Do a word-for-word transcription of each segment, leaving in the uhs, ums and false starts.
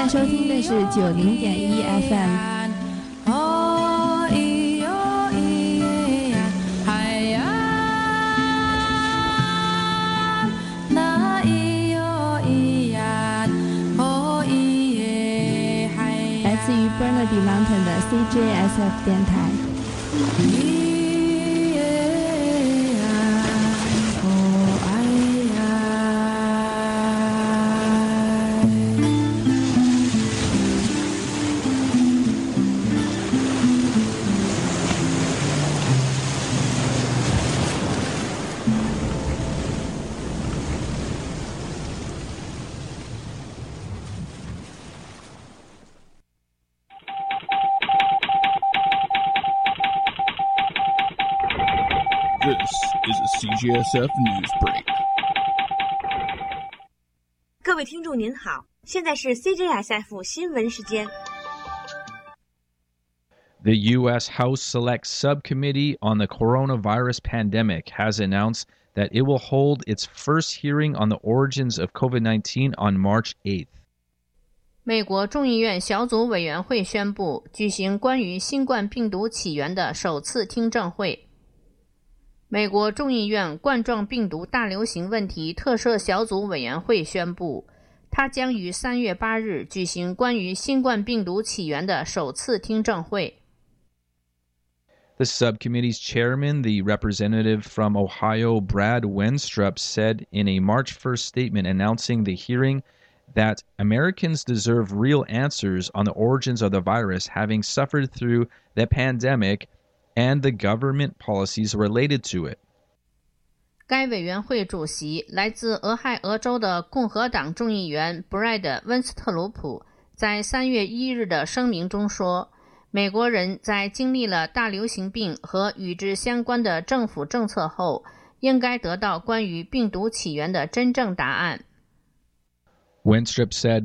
在收听的是九零点一 F M。来自于 Burnaby Mountain 的 C J S F 电台。 C J S F News Break。 各位听众您好，现在是 C J S F 新闻时间。 The U S House Select Subcommittee on the Coronavirus Pandemic has announced that it will hold its first hearing on the origins of COVID nineteen on March eighth. 美国众议院小组委员会宣布举行关于新冠病毒起源的首次听证会。美国众议院冠状病毒大流行问题特设小组委员会宣布，它将于三月八日举行关于新冠病毒起源的首次听证会。 The subcommittee's chairman, the representative from Ohio, Brad Wenstrup, said in a March first statement announcing the hearing that Americans deserve real answers on the origins of the virus, having suffered through the pandemic and the government policies related to it. 该委员会主席来自俄亥俄州的共和党众议员 Brad 温斯特鲁普在三月一日的声明中说，美国人在经历了大流行病和与之相关的政府政策后，应该得到关于病毒起源的真正答案。 Wenstrup said,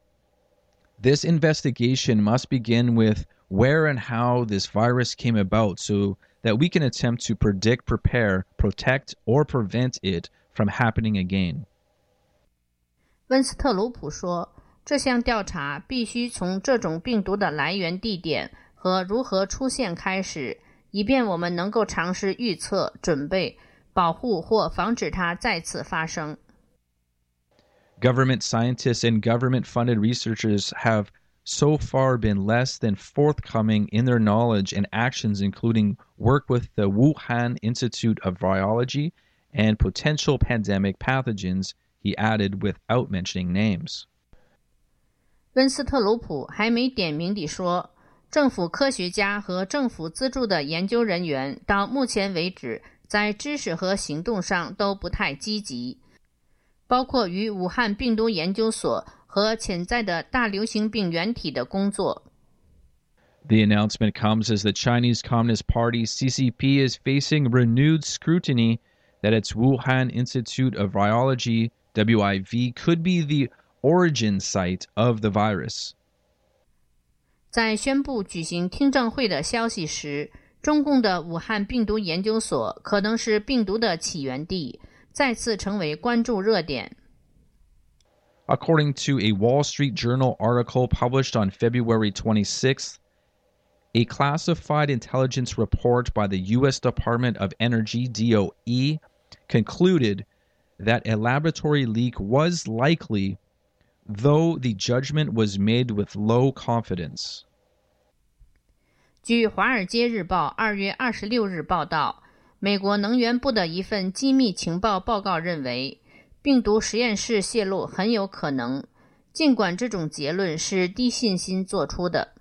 "This investigation must begin with where and how this virus came about so that we can attempt to predict, prepare, protect, or prevent it from happening again." 温斯特鲁普说，这项调查必须从这种病毒的来源地点和如何出现开始，以便我们能够尝试预测、准备、保护或防止它再次发生。 Government scientists and government-funded researchers have so far been less than forthcoming in their knowledge and actions, including work with the Wuhan Institute of Virology and potential pandemic pathogens, he added without mentioning names. 温斯特鲁普还没点名地说，政府科学家和政府资助的研究人员到目前为止在知识和行动上都不太积极，包括与武汉病毒研究所和潜在的大流行病原体的工作。 The announcement comes as the Chinese Communist Party C C P is facing renewed scrutiny that its Wuhan Institute of Virology W I V could be the origin site of the virus. 在宣布举行听证会的消息时，中共的武汉病毒研究所可能是病毒的起源地，再次成为关注热点。 According to a Wall Street Journal article published on February twenty-sixth, a classified intelligence report by the U S Department of Energy, D O E, concluded that a laboratory leak was likely, though the judgment was made with low confidence. 据《华尔街日报》二月二十六日报道，美国能源部的一份机密情报报告认为，病毒实验室泄露很有可能，尽管这种结论是低信心做出的。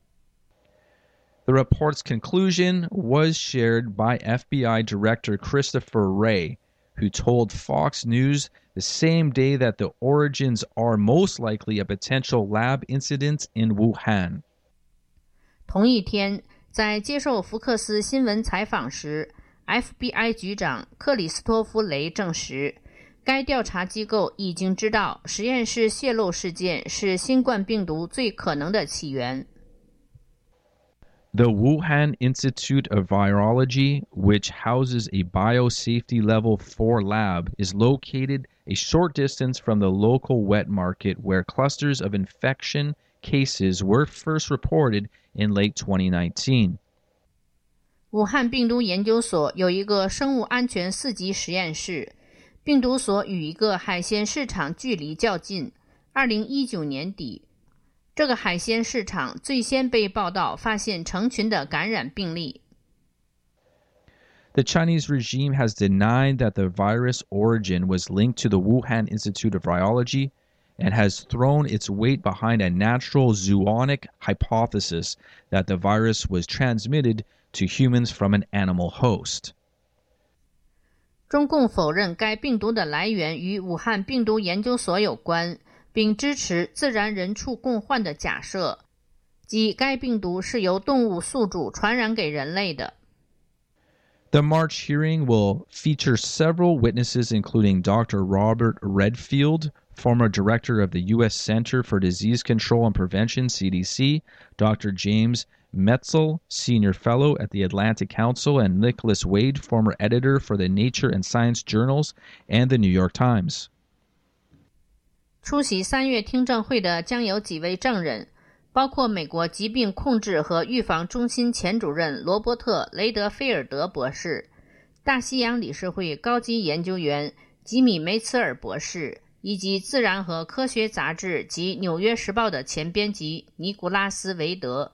The report's conclusion was shared by F B I Director Christopher Wray, who told Fox News the same day that the origins are most likely a potential lab incident in Wuhan. 同一天，在接受福克斯新闻采访时， F B I 局长克里斯托弗·雷证实，该调查机构已经知道实验室泄漏事件是新冠病毒最可能的起源。 The Wuhan Institute of Virology, which houses a biosafety level four lab, is located a short distance from the local wet market where clusters of infection cases were first reported in late twenty nineteen. 武汉病毒研究所有一个生物安全四级实验室，病毒所与一个海鲜市场距离较近。二零一九年底，这个海鲜市场最先被报道发现成群的感染病例。 The Chinese regime has denied that the virus origin was linked to the Wuhan Institute of Virology and has thrown its weight behind a natural zoonotic hypothesis that the virus was transmitted to humans from an animal host. 中共否认该病毒的来源与武汉病毒研究所有关，并支持自然人畜共患的假设，即该病毒是由动物宿主传染给人类的。 The March hearing will feature several witnesses, including Doctor Robert Redfield, former director of the U S Center for Disease Control and Prevention, C D C, Doctor James Metzel, senior fellow at the Atlantic Council, and Nicholas Wade, former editor for the Nature and Science journals and the New York Times. 出席三月听证会的将有几位证人，包括美国疾病控制和预防中心前主任罗伯特·雷德菲尔德博士、大西洋理事会高级研究员吉米·梅茨尔博士，以及《自然》和《科学》杂志及《纽约时报》的前编辑尼古拉斯·韦德。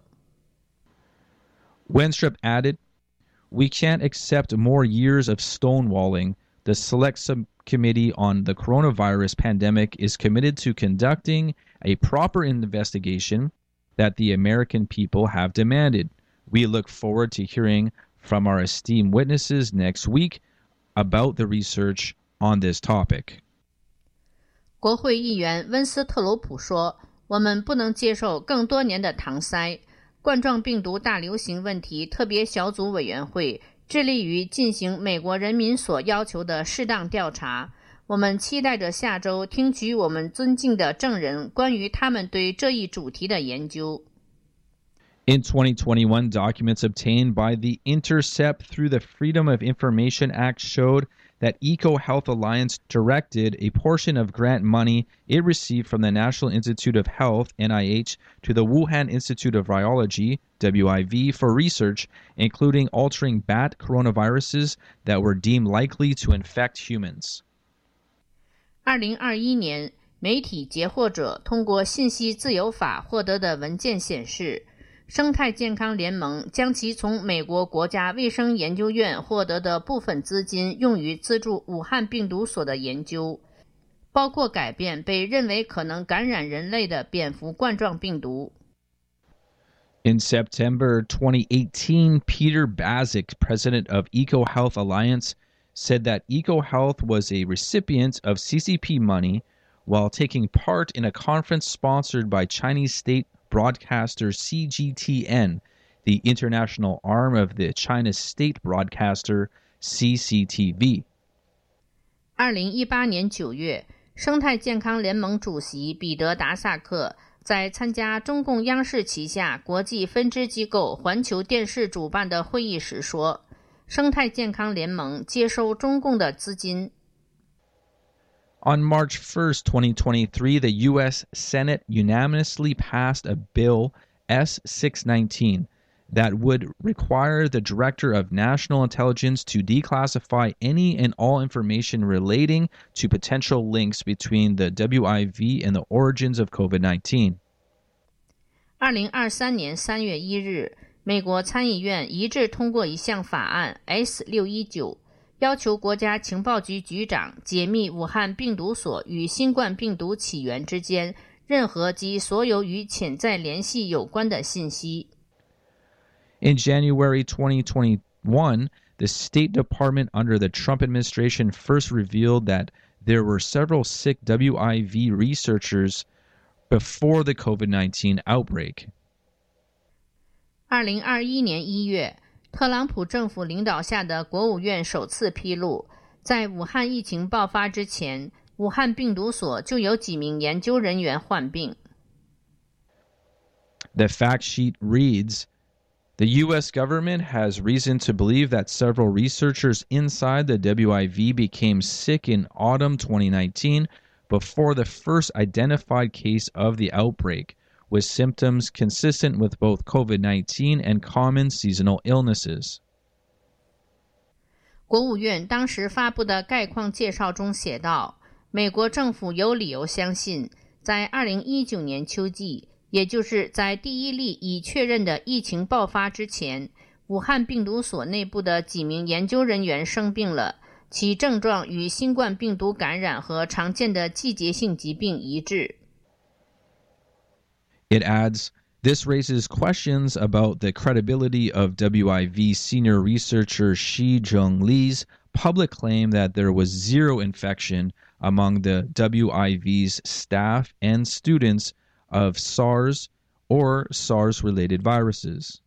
Wenstrup added, "We can't accept more years of stonewalling. The Select Subcommittee on the Coronavirus Pandemic is committed to conducting a proper investigation that the American people have demanded. We look forward to hearing from our esteemed witnesses next week about the research on this topic." 国会议员温斯特鲁普说，我们不能接受更多年的搪塞。冠状病毒大流行问题特别小组委员会致力于进行美国人民所要求的适当调查。我们期待着下周听取我们尊敬的证人关于他们对这一主题的研究。 In twenty twenty-one, documents obtained by the Intercept through the Freedom of Information Act showed that EcoHealth Alliance directed a portion of grant money it received from the National Institute of Health, N I H, to the Wuhan Institute of Virology, W I V, for research, including altering bat coronaviruses that were deemed likely to infect humans. 二零二一年，媒体截获者通过信息自由法获得的文件显示，生态健康联盟将其从美国国家卫生研究院获得的部分资金用于资助武汉病毒所的研究，包括改变被认为可能感染人类的蝙蝠冠状病毒。 In September twenty eighteen, Peter Bazik, president of EcoHealth Alliance, said that EcoHealth was a recipient of C C P money while taking part in a conference sponsored by Chinese state broadcaster C G T N, the international arm of the China state broadcaster C C T V. 二零一八年九月，生态健康联盟主席彼得·达萨克在参加中共央视旗下国际分支机构环球电视主办的会议时说，生态健康联盟接收中共的资金。 On March first, twenty twenty-three, the U S Senate unanimously passed a bill, S six nineteen, that would require the Director of National Intelligence to declassify any and all information relating to potential links between the W I V and the origins of COVID nineteen. 二零二三年三月一日，美国参议院一致通过一项法案 S 六一九，要求国家情报局局长解密武汉病毒所与新冠病毒起源之间任何及所有与潜在联系有关的信息。 In January twenty twenty-one, the State Department under the Trump administration first revealed that there were several sick W I V researchers before the COVID nineteen outbreak. 二零二一年一月，特朗普政府领导下的国务院首次披露，在武汉疫情爆发之前，武汉病毒所就有几名研究人员患病。 The fact sheet reads, The U S government has reason to believe that several researchers inside the W I V became sick in autumn twenty nineteen before the first identified case of the outbreak, with symptoms consistent with both COVID nineteen and common seasonal illnesses. 国务院当时发布的概况介绍中写道，美国政府有理由相信，在二零一九年秋季，也就是在第一例已确认的疫情爆发之前，武汉病毒所内部的几名研究人员生病了，其症状与新冠病毒感染和常见的季节性疾病一致。 It adds, this raises questions about the credibility of W I V senior researcher Shi Zhengli's public claim that there was zero infection among the W I V's staff and students of SARS or SARS-related viruses.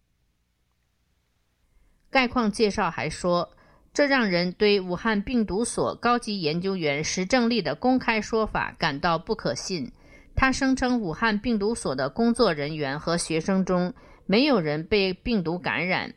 概况介绍还说，这让人对武汉病毒所高级研究员石正丽的公开说法感到不可信。他声称武汉病毒所的工作人员和学生中没有人被病毒感染。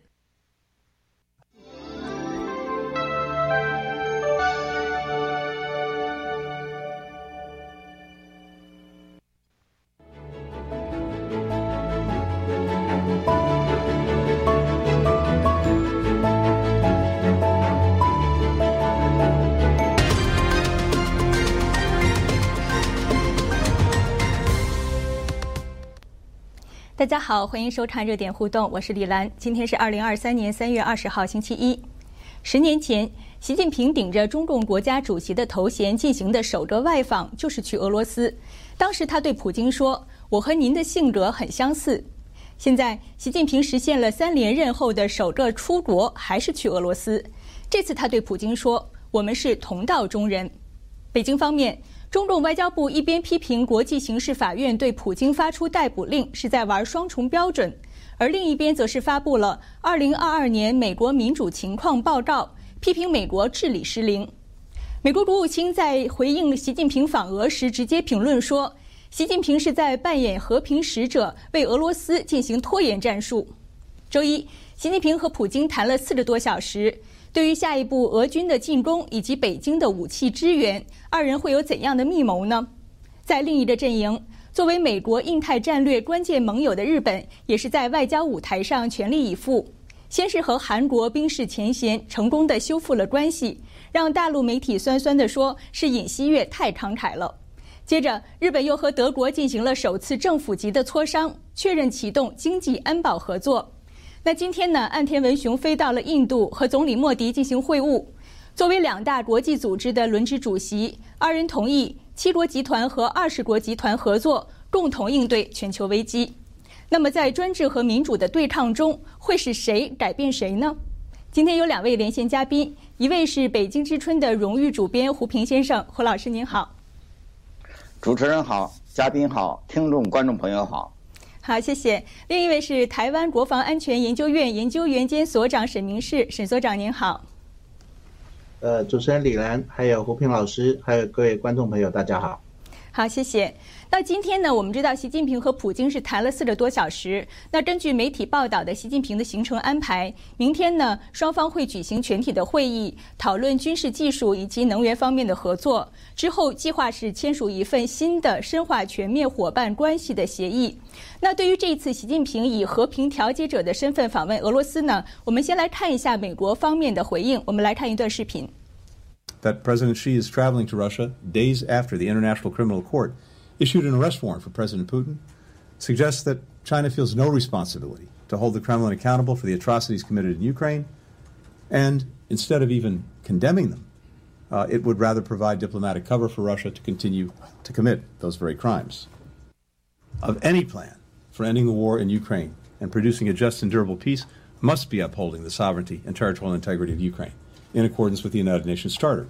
大家好，欢迎收看热点互动，我是李兰。今天是二零二三年三月二十号，星期一。十年前，习近平顶着中共国家主席的头衔进行的首个外访就是去俄罗斯。当时他对普京说：“我和您的性格很相似。”现在，习近平实现了三连任后的首个出国，还是去俄罗斯。这次他对普京说：“我们是同道中人。”北京方面，中共外交部一边批评国际刑事法院对普京发出逮捕令是在玩双重标准，而另一边则是发布了二零二二年美国民主情况报告，批评美国治理失灵。美国国务卿在回应习近平访俄时直接评论说，习近平是在扮演和平使者，为俄罗斯进行拖延战术。周一，习近平和普京谈了四个多小时。对于下一步俄军的进攻以及北京的武器支援，二人会有怎样的密谋呢？在另一个阵营，作为美国印太战略关键盟友的日本，也是在外交舞台上全力以赴。先是和韩国冰释前嫌，成功的修复了关系，让大陆媒体酸酸地说是尹锡悦太慷慨了。接着，日本又和德国进行了首次政府级的磋商，确认启动经济安保合作。那今天呢，岸田文雄飞到了印度和总理莫迪进行会晤。作为两大国际组织的轮值主席，二人同意七国集团和二十国集团合作，共同应对全球危机。那么在专制和民主的对抗中，会是谁改变谁呢？今天有两位连线嘉宾，一位是北京之春的荣誉主编胡平先生，胡老师您好。 主持人好，嘉宾好，听众观众朋友好。 好，谢谢。另一位是台湾国防安全研究院研究员兼所长沈明世，沈所长您好。 呃，主持人李兰，还有胡平老师，还有各位观众朋友，大家好。 好，谢谢。那今天呢，我们知道习近平和普京是谈了四个多小时。那根据媒体报道的习近平的行程安排，明天呢，双方会举行全体的会议，讨论军事技术以及能源方面的合作。之后计划是签署一份新的深化全面伙伴关系的协议。那对于这一次习近平以和平调解者的身份访问俄罗斯呢，我们先来看一下美国方面的回应。我们来看一段视频。 That President Xi is traveling to Russia days after the International Criminal Court issued an arrest warrant for President Putin suggests that China feels no responsibility to hold the Kremlin accountable for the atrocities committed in Ukraine, and instead of even condemning them, uh, it would rather provide diplomatic cover for Russia to continue to commit those very crimes. Of any plan for ending the war in Ukraine and producing a just and durable peace must be upholding the sovereignty and territorial integrity of Ukraine, in accordance with the United Nations Charter.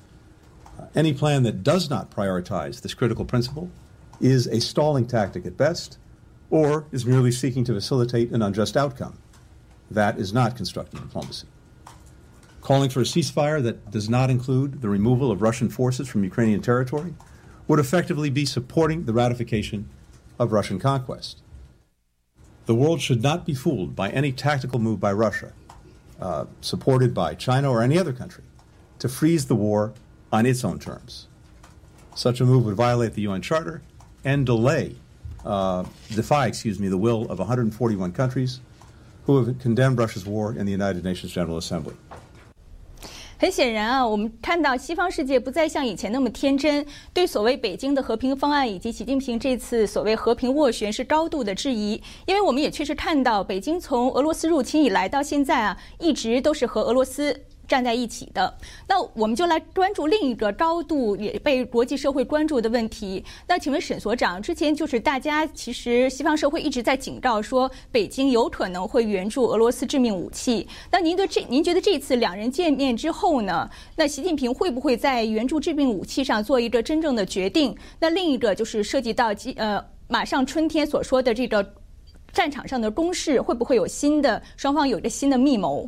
Uh, any plan that does not prioritize this critical principle is a stalling tactic at best, or is merely seeking to facilitate an unjust outcome. That is not constructive diplomacy. Calling for a ceasefire that does not include the removal of Russian forces from Ukrainian territory would effectively be supporting the ratification of Russian conquest. The world should not be fooled by any tactical move by Russia, uh, supported by China or any other country, to freeze the war on its own terms. Such a move would violate the U N Charter and delay, uh, defy, excuse me, the will of one hundred forty-one countries who have condemned Russia's war in the United Nations General Assembly. 很显然啊，我们看到西方世界不再像以前那么天真，对所谓北京的和平方案以及习近平这次所谓和平斡旋是高度的质疑。因为我们也确实看到，北京从俄罗斯入侵以来到现在啊，一直都是和俄罗斯站在一起的。那我们就来关注另一个高度也被国际社会关注的问题。那请问沈所长，之前就是大家其实西方社会一直在警告说，北京有可能会援助俄罗斯致命武器。那您对这您觉得这次两人见面之后呢，那习近平会不会在援助致命武器上做一个真正的决定？那另一个就是涉及到呃马上春天所说的这个战场上的攻势，会不会有新的双方有一个新的密谋？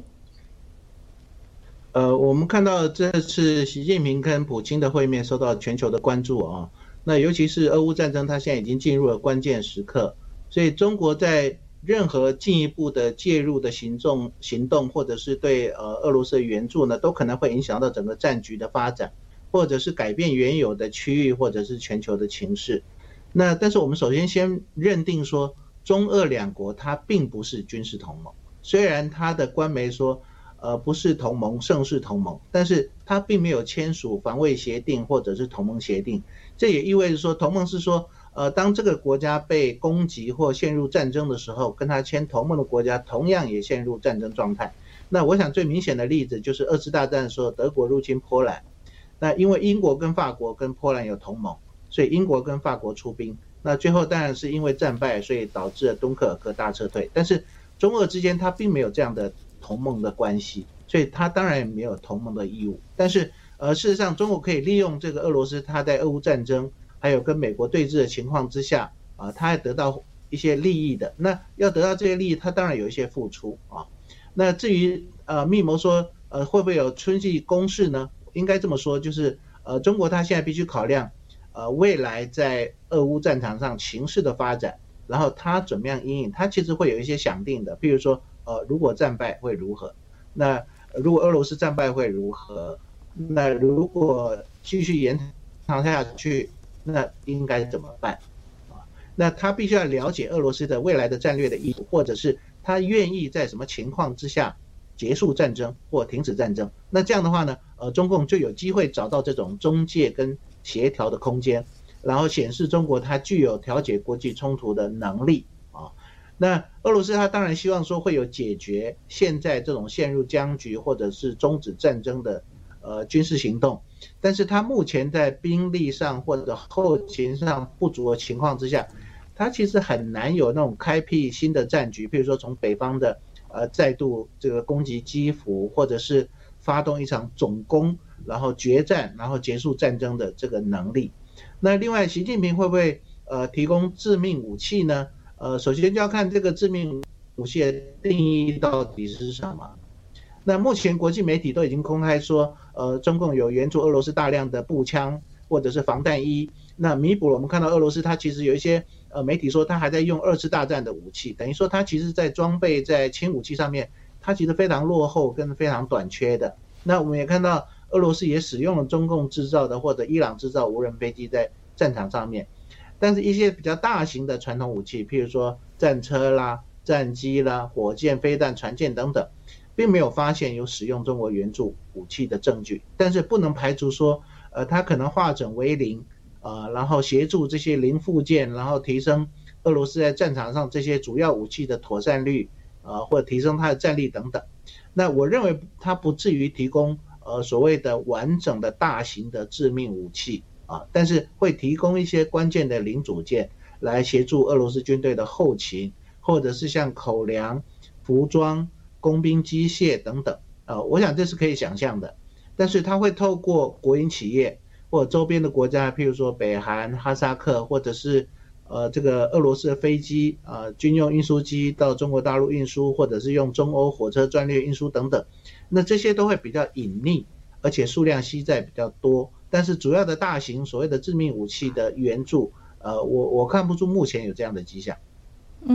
呃，我们看到这次习近平跟普京的会面受到全球的关注啊。那尤其是俄乌战争，它现在已经进入了关键时刻，所以中国在任何进一步的介入的行动行动，或者是对呃俄罗斯的援助呢，都可能会影响到整个战局的发展，或者是改变原有的区域或者是全球的情势。那但是我们首先先认定说，中俄两国它并不是军事同盟，虽然它的官媒说。呃，不是同盟，胜是同盟，但是他并没有签署防卫协定或者是同盟协定。这也意味着说，同盟是说，呃，当这个国家被攻击或陷入战争的时候，跟他签同盟的国家同样也陷入战争状态。那我想最明显的例子就是二次大战的时候，德国入侵波兰，那因为英国跟法国跟波兰有同盟，所以英国跟法国出兵。那最后当然是因为战败，所以导致了敦刻尔克大撤退。但是中俄之间他并没有这样的同盟的关系，所以他当然也没有同盟的义务。但是呃，事实上中国可以利用这个俄罗斯他在俄乌战争还有跟美国对峙的情况之下啊、呃，他还得到一些利益的。那要得到这些利益，他当然有一些付出啊。那至于呃密谋说呃会不会有春季攻势呢？应该这么说，就是呃中国他现在必须考量呃未来在俄乌战场上情势的发展，然后他怎么样因应，他其实会有一些想定的，譬如说呃，如果战败会如何？那如果俄罗斯战败会如何？那如果继续延长下去，那应该怎么办？啊，那他必须要了解俄罗斯的未来的战略的意图，或者是他愿意在什么情况之下结束战争或停止战争。那这样的话呢，呃，中共就有机会找到这种中介跟协调的空间，然后显示中国它具有调解国际冲突的能力啊。那俄罗斯他当然希望说会有解决现在这种陷入僵局或者是终止战争的呃军事行动，但是他目前在兵力上或者后勤上不足的情况之下，他其实很难有那种开辟新的战局，比如说从北方的呃再度这个攻击基辅，或者是发动一场总攻，然后决战，然后结束战争的这个能力。那另外，习近平会不会呃提供致命武器呢？呃，首先就要看这个致命武器的定义到底是什么。那目前国际媒体都已经公开说，呃，中共有援助俄罗斯大量的步枪或者是防弹衣，那弥补了我们看到俄罗斯它其实有一些呃媒体说它还在用二次大战的武器，等于说它其实在装备在轻武器上面，它其实非常落后跟非常短缺的。那我们也看到俄罗斯也使用了中共制造的或者伊朗制造无人飞机在战场上面。但是一些比较大型的传统武器，譬如说战车啦、战机啦、火箭、飞弹、船舰等等，并没有发现有使用中国援助武器的证据。但是不能排除说，呃，它可能化整为零，呃，然后协助这些零附件，然后提升俄罗斯在战场上这些主要武器的妥善率，呃，或者提升它的战力等等。那我认为它不至于提供呃所谓的完整的大型的致命武器。啊，但是会提供一些关键的零组件来协助俄罗斯军队的后勤，或者是像口粮、服装、工兵机械等等。呃，我想这是可以想象的。但是它会透过国营企业或者周边的国家，譬如说北韩、哈萨克，或者是呃这个俄罗斯的飞机啊、呃、军用运输机到中国大陆运输，或者是用中欧火车专列运输等等。那这些都会比较隐匿，而且数量稀在比较多。但是主要的大型所谓的致命武器的援助，呃，我我看不出目前有这样的迹象。 嗯，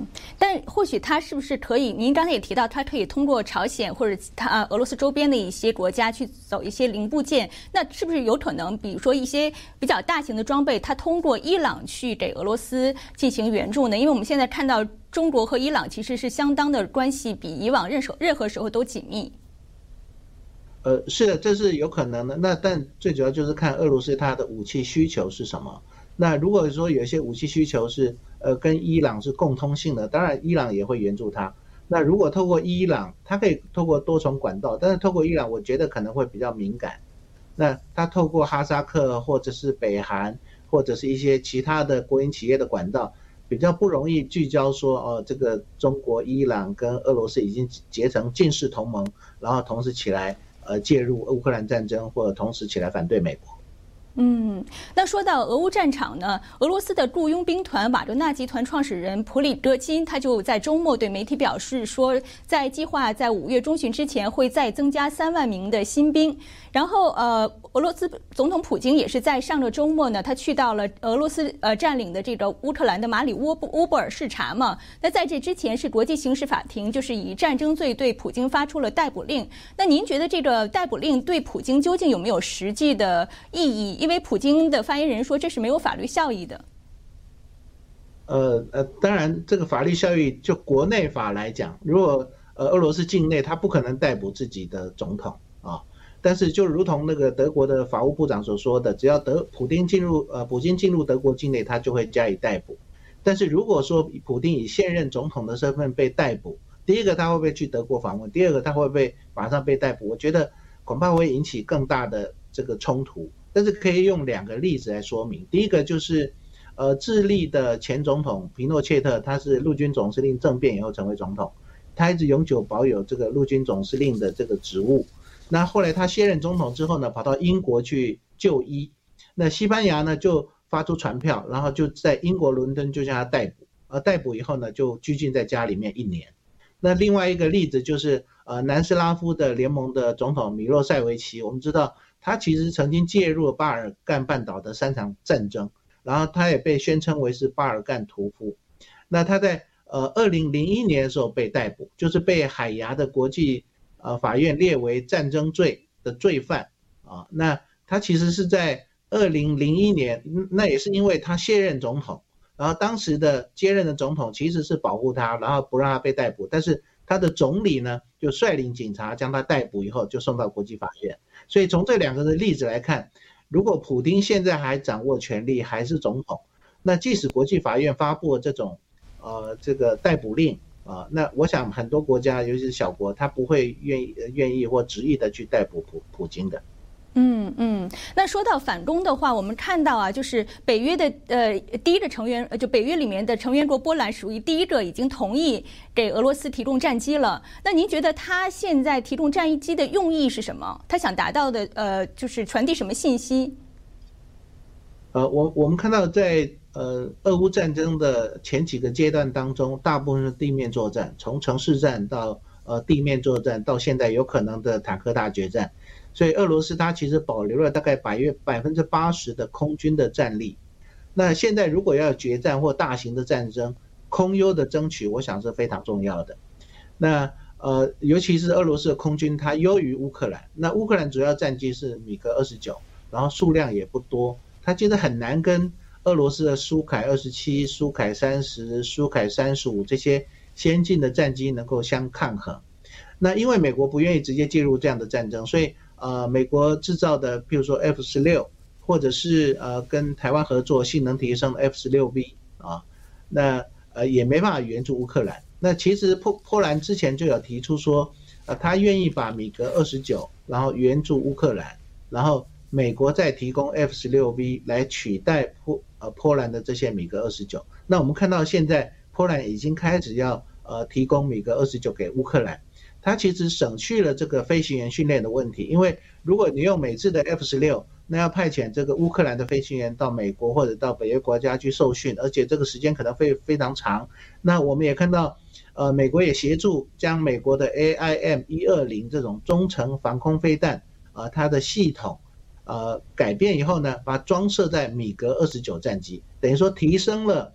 嗯，但或许它是不是可以？您刚才也提到，它可以通过朝鲜或者它俄罗斯周边的一些国家去走一些零部件。那是不是有可能，比如说一些比较大型的装备，它通过伊朗去给俄罗斯进行援助呢？因为我们现在看到中国和伊朗其实是相当的关系，比以往任何任何时候都紧密。 呃，是的，这是有可能的。那但最主要就是看俄罗斯它的武器需求是什么。那如果说有些武器需求是呃跟伊朗是共通性的，当然伊朗也会援助它。那如果透过伊朗，它可以透过多重管道，但是透过伊朗，我觉得可能会比较敏感。那它透过哈萨克或者是北韩或者是一些其他的国营企业的管道，比较不容易聚焦说哦，这个中国、伊朗跟俄罗斯已经结成近似同盟，然后同时起来。呃，介入乌克兰战争，或者同时起来反对美国。 嗯，那说到俄乌战场呢，俄罗斯的雇佣兵团瓦格纳集团创始人普里戈金，他就在周末对媒体表示说，在计划在五月中旬之前会再增加三万名的新兵。然后，呃，俄罗斯总统普京也是在上个周末呢，他去到了俄罗斯呃占领的这个乌克兰的马里乌乌波尔视察嘛。那在这之前，是国际刑事法庭就是以战争罪对普京发出了逮捕令。那您觉得这个逮捕令对普京究竟有没有实际的意义？因为普京的发言人说这是没有法律效益的。 呃呃，当然这个法律效益就国内法来讲，如果呃俄罗斯境内他不可能逮捕自己的总统啊，但是就如同那个德国的法务部长所说的，只要德普丁进入呃普京进入德国境内，他就会加以逮捕。但是如果说普丁以现任总统的身份被逮捕，第一个他会不会去德国访问？第二个他会不会马上被逮捕？我觉得恐怕会引起更大的这个冲突。但是可以用两个例子来说明。第一个就是，呃，智利的前总统皮诺切特，他是陆军总司令政变以后成为总统，他一直永久保有这个陆军总司令的这个职务。那后来他卸任总统之后呢，跑到英国去就医。那西班牙呢就发出传票，然后就在英国伦敦就将他逮捕，而逮捕以后呢就拘禁在家里面一年。那另外一个例子就是，呃，南斯拉夫的联盟的总统米洛塞维奇，我们知道。他其实曾经介入了巴尔干半岛的三场战争，然后他也被宣称为是巴尔干屠夫。那他在呃二零零一年的时候被逮捕，就是被海牙的国际呃法院列为战争罪的罪犯啊。那他其实是在二零零一年，那也是因为他卸任总统，然后当时的接任的总统其实是保护他，然后不让他被逮捕，但是他的总理呢就率领警察将他逮捕以后就送到国际法院。所以从这两个的例子来看，如果普丁现在还掌握权力，还是总统，那即使国际法院发布了这种呃这个逮捕令啊、呃，那我想很多国家，尤其是小国，他不会愿意愿意或执意的去逮捕普普京的。 嗯嗯，那说到反攻的话，我们看到啊，就是北约的呃第一个成员，就北约里面的成员国波兰属于第一个已经同意给俄罗斯提供战机了。那您觉得他现在提供战机的用意是什么？他想达到的呃，就是传递什么信息？ 呃，我我们看到在呃俄乌战争的前几个阶段当中，大部分是地面作战，从城市战到呃地面作战，到现在有可能的坦克大决战。所以俄罗斯它其实保留了大概百约百分之八十的空军的战力。那现在如果要决战或大型的战争，空优的争取，我想是非常重要的。那呃，尤其是俄罗斯的空军，它优于乌克兰。那乌克兰主要战机是米格二十九，然后数量也不多，它其实很难跟俄罗斯的苏凯二十七、苏凯三十、苏凯三十五这些先进的战机能够相抗衡。那因为美国不愿意直接介入这样的战争，所以呃，美国制造的，譬如说 F 十六，或者是呃跟台湾合作性能提升的 F 十六 V 啊，那呃也没办法援助乌克兰。那其实波波兰之前就有提出说，呃，他愿意把米格二十九，然后援助乌克兰，然后美国再提供 F 十六 V 来取代波呃波兰的这些米格二十九。那我们看到现在波兰已经开始要呃提供米格二十九给乌克兰。它其实省去了这个飞行员训练的问题，因为如果你用美制的 F 十六，那要派遣这个乌克兰的飞行员到美国或者到北约国家去受训，而且这个时间可能会非常长。那我们也看到，呃，美国也协助将美国的 A I M 一二零这种中程防空飞弹，呃，它的系统，呃，改变以后呢，把它装设在米格二十九战机，等于说提升了。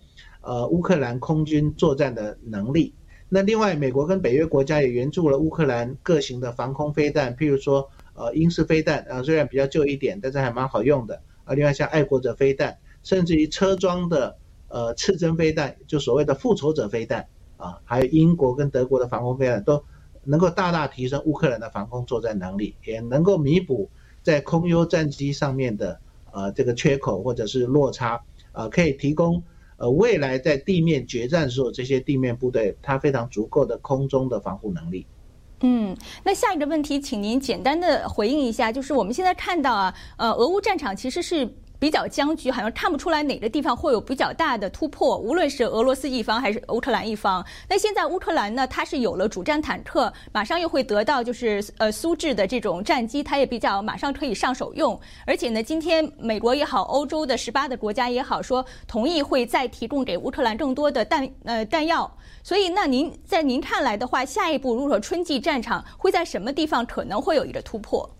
呃乌克兰空军作战的能力。那另外，美国跟北约国家也援助了乌克兰各型的防空飞弹，譬如说呃鹰式飞弹，呃虽然比较旧一点，但是还蛮好用的。啊，另外像爱国者飞弹，甚至于车装的呃刺针飞弹，就所谓的复仇者飞弹啊，还有英国跟德国的防空飞弹，都能够大大提升乌克兰的防空作战能力，也能够弥补在空优战机上面的呃这个缺口或者是落差，呃可以提供呃未来在地面决战时候这些地面部队它非常足够的空中的防护能力。 嗯，那下一个问题，请您简单的回应一下，就是我们现在看到啊，呃，俄乌战场其实是比较僵局，好像看不出来哪个地方会有比较大的突破，无论是俄罗斯一方还是乌克兰一方。那现在乌克兰呢，它是有了主战坦克，马上又会得到就是呃苏制的这种战机，它也比较马上可以上手用。而且呢，今天美国也好，欧洲的十八的国家也好，说同意会再提供给乌克兰更多的弹呃弹药。所以，那您在您看来的话，下一步如果说春季战场会在什么地方可能会有一个突破？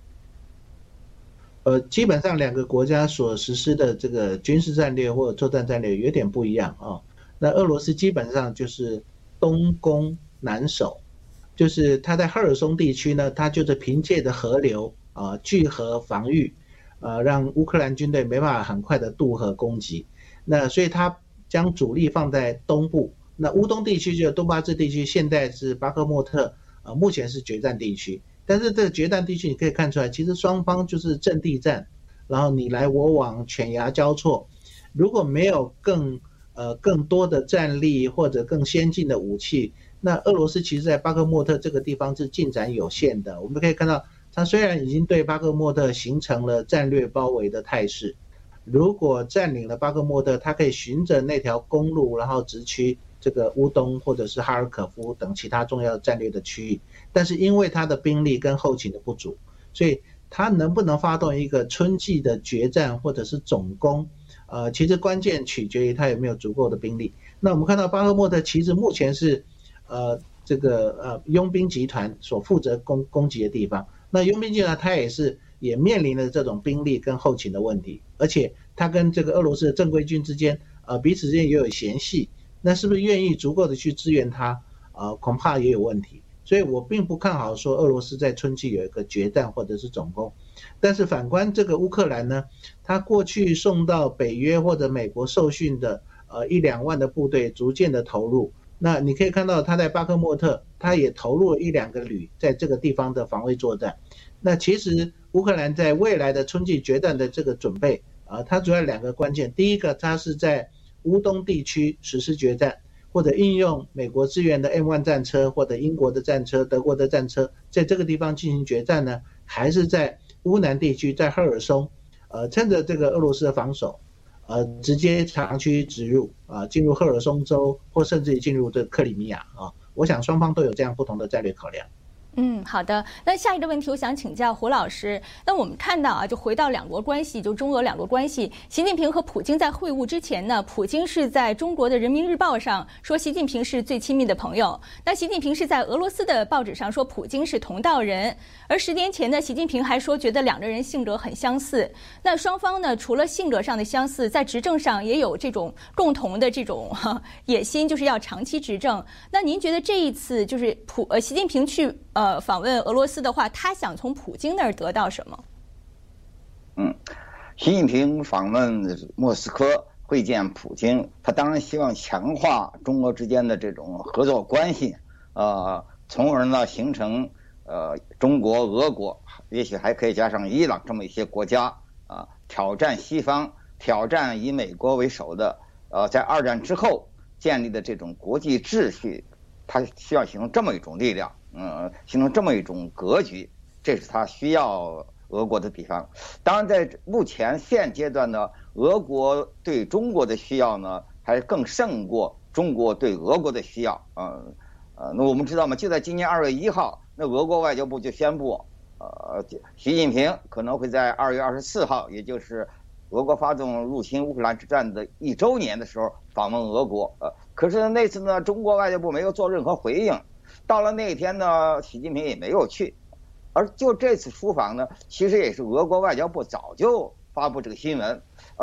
呃，基本上两个国家所实施的这个军事战略或者作战战略有点不一样啊。那俄罗斯基本上就是东攻南守，就是他在赫尔松地区呢，他就是凭借着河流啊聚合防御，呃，让乌克兰军队没办法很快的渡河攻击。那所以他将主力放在东部。那乌东地区就是东巴兹地区，现在是巴克莫特，呃，目前是决战地区。但是这个决战地区你可以看出来，其实双方就是阵地战，然后你来我往，犬牙交错。如果没有更呃更多的战力或者更先进的武器，那俄罗斯其实在巴克莫特这个地方是进展有限的。我们可以看到，它虽然已经对巴克莫特形成了战略包围的态势，如果占领了巴克莫特，它可以循着那条公路，然后直趋这个乌东或者是哈尔可夫等其他重要战略的区域，但是因为他的兵力跟后勤的不足，所以他能不能发动一个春季的决战或者是总攻，呃，其实关键取决于他有没有足够的兵力。那我们看到巴赫穆特其实目前是呃这个呃佣兵集团所负责攻攻击的地方，那佣兵集团他也是也面临了这种兵力跟后勤的问题，而且他跟这个俄罗斯的正规军之间呃彼此之间也有嫌隙。那是不是愿意足够的去支援他？呃，恐怕也有问题。所以我并不看好说俄罗斯在春季有一个决战或者是总攻。但是反观这个乌克兰呢，他过去送到北约或者美国受训的呃一两万的部队逐渐的投入。那你可以看到他在巴克莫特，他也投入了一两个旅在这个地方的防卫作战。那其实乌克兰在未来的春季决战的这个准备啊、呃，它主要两个关键。第一个，它是在乌东地区实施决战，或者应用美国支援的 M 一 战车或者英国的战车、德国的战车，在这个地方进行决战呢？还是在乌南地区，在赫尔松，呃，趁着这个俄罗斯的防守，呃，直接长驱直入啊、呃，进入赫尔松州，或甚至于进入这克里米亚啊？我想双方都有这样不同的战略考量。 嗯，好的。那下一个问题，我想请教胡老师。那我们看到啊，就回到两国关系，就中俄两国关系，习近平和普京在会晤之前呢，普京是在中国的人民日报上说习近平是最亲密的朋友。那习近平是在俄罗斯的报纸上说普京是同道人。而十年前呢，习近平还说觉得两个人性格很相似。那双方呢，除了性格上的相似，在执政上也有这种共同的这种哈野心，就是要长期执政。那您觉得这一次就是普呃习近平去呃呃，访问俄罗斯的话，他想从普京那儿得到什么？ 嗯，习近平访问莫斯科会见普京，他当然希望强化中俄之间的这种合作关系，呃，从而呢形成呃中国、俄国，也许还可以加上伊朗这么一些国家啊、呃，挑战西方，挑战以美国为首的呃在二战之后建立的这种国际秩序，他需要形成这么一种力量。嗯，形成这么一种格局，这是他需要俄国的地方。当然，在目前现阶段呢，俄国对中国的需要呢，还更胜过中国对俄国的需要。嗯，呃，那我们知道嘛，就在今年二月一号，那俄国外交部就宣布，呃，习近平可能会在二月二十四号，也就是俄国发动入侵乌克兰之战的一周年的时候访问俄国。呃，可是那次呢，中国外交部没有做任何回应。到了那天呢，习近平也没有去，而就这次出访呢，其实也是俄国外交部早就发布这个新闻，